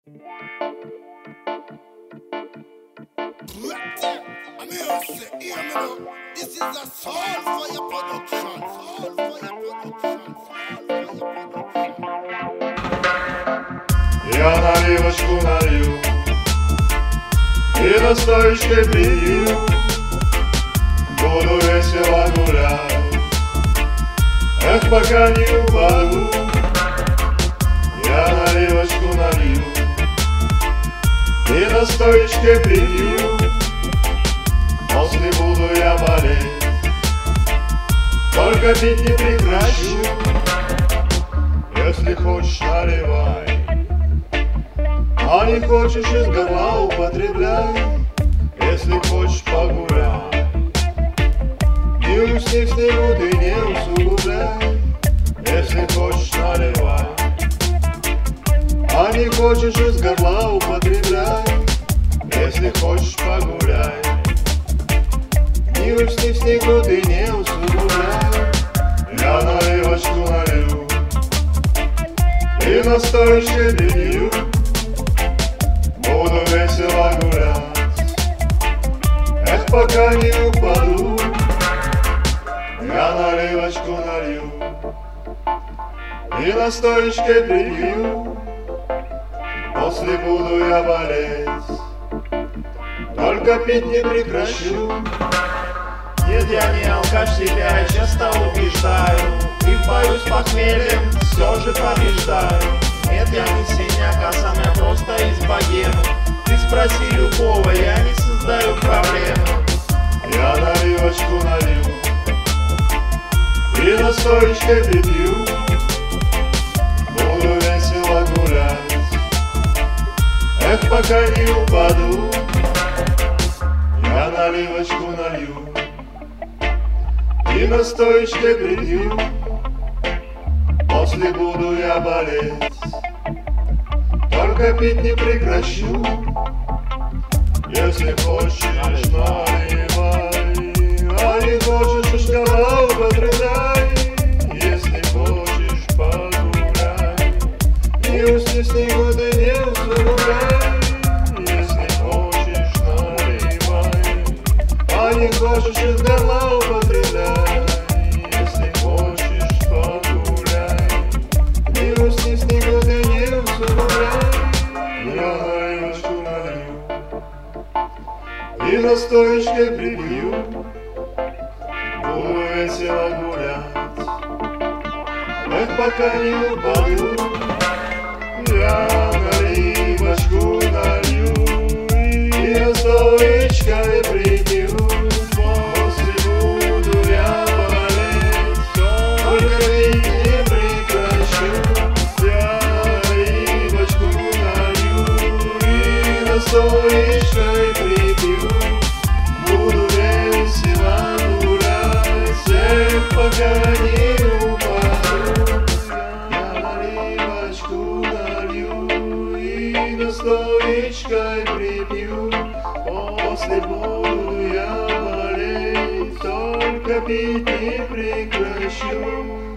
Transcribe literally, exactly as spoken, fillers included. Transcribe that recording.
I'm here to say, hear me now. This is a soul for your production. Soul for your production. Soul for your production. Я наливочку налью и настоечкой прилью, буду весело гулять, эх, пока не упаду. Я наливочку налью и настоечкой прилью, после буду я болеть, только пить не прекращу. Если хочешь, наливай, а не хочешь, из горла употребляй. Если хочешь, погуляй, не усни в снегу, ты не усугубляй. Если хочешь, наливай, а не хочешь, из горла употребляй. Если хочешь, погуляй, не усни в снегу, ты не усугубляй. Я наливочку налью и настоечкой прилью, буду весело гулять, эх, пока не упаду. Я наливочку налью и настоечкой прилью, после буду я болеть, только пить не прекращу. Нет, я не алкаш, себя я часто убеждаю, и в бою с похмельем все же побеждаю. Нет, я не синяк, а сам я просто из богемы. Ты спроси любого, я не создаю проблемы. Я наливочку налью и настоечкой припью, буду весело гулять, эх, пока не упаду. Я наливочку налью и настоечкой припью, после буду я болеть, только пить не прекращу. Если хочешь, наливай, а не хочешь, уж горла употребляй. Если хочешь, погуляй, не усни в снегу, ты не усугубляй. Если хочешь, наливай, а не хочешь, из горла употребляй. Если хочешь, погуляй, не усни в снегу, ты не усугубляй. Я наливочку налью и настоечкой прилью, буду весело гулять, эх, пока не упаду. Я наливочку налью и настоечкой прилью, после буду я болеть, только пить не прекращу. Я наливочку налью и настоечкой прилью, буду весело гулять, эх, пока не упаду. Я наливочку налью и настоечкой припью, после буду я болеть, только пить не прекращу.